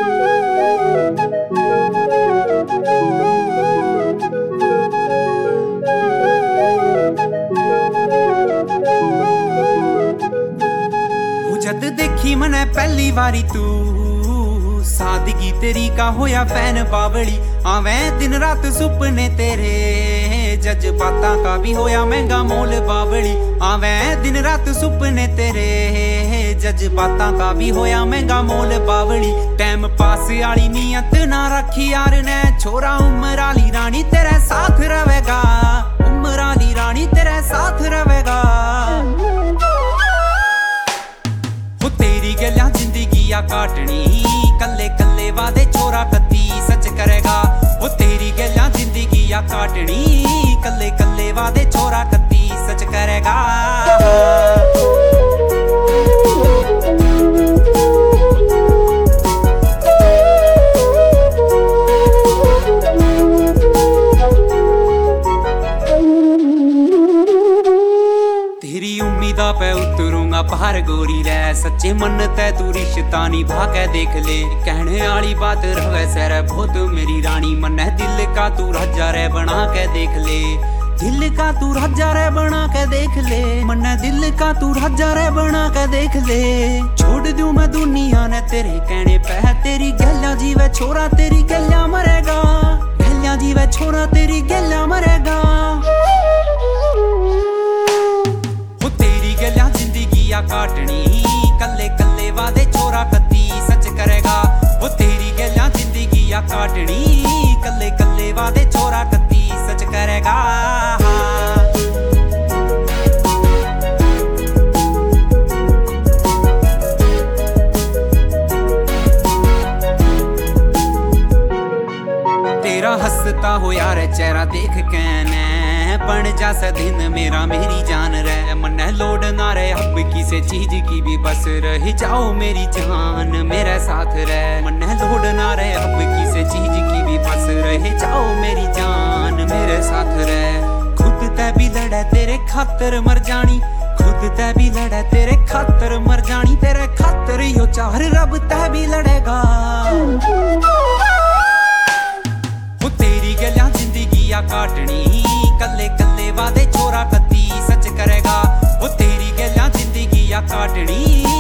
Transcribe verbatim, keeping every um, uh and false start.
जद देखी मने पहली बारी तू सादगी तेरी का होया फैन बावली। आवे दिन रात सुपने तेरे जज्बातां का भी होया महंगा मोल बावली। आवे दिन रात सुपने तेरे जज्बातां का भी होया महंगा मोल बावली। टाइम पास आली नियत ना रखी यार ने छोरा उम्र आली रानी तेरे साथ रहेगा। उम्र आली रानी तेरे साथ रहेगा। तेरी गल्ला जिंदगी आ काटनी कल्ले कल्ले वादे छोरा कत्ती सच करेगा। वो तेरी गल्ला जिंदगी आ काटनी कल्ले कल्ले वादे छोरा कत्ती सच करेगा। तेरी उम्मीदा पे उतरूंगा बाहर गोरी रे सच्चे मन तै तू रिश्ता निभा के देख ले। कहने आली बात रहे सर बहुत मेरी रानी मन दिल का तू राजा रे बना के देख ले। दिल का तू राजा रे बना के देख ले। मन दिल का तू राजा रे बना के देख ले। छोड़ दूं मैं दुनिया ने तेरे कहने पे तेरी गल्ला जीवे छोरा तेरी गल्ला मरेगा। गल्ला जीवे छोरा तेरी गल्ला मरेगा। जिंदगी आ काटनी कल्ले कल्ले वादे छोरा कत्ती सच करेगा। वो तेरी गल्ला जिंदगी आ काटनी कल्ले कल्ले वादे छोरा कत्ती सच करेगा। तेरा हंसता हो यार चेहरा देख के ने बन जा दिन मेरा मेरी जान रहे। मन लोड ना रहे अब किसी चीज की भी बस रह जाओ मेरी जान मेरे साथ रहे। मन लोड ना रहे अब किसी चीज की भी बस रह जाओ मेरी जान मेरे साथ रहे। खुद तै भी लड़े तेरे खातर मर जानी। खुद तै भी लड़े तेरे खातर मर जानी। तेरे खातर यो चार रब तै भी लड़ेगा। तेरी गल्ला जिंदगी आ काटनी कल्ले कल्ले वादे छोरा कत्ती सच करेगा। वो तेरी गल्ला जिंदगी आ काटनी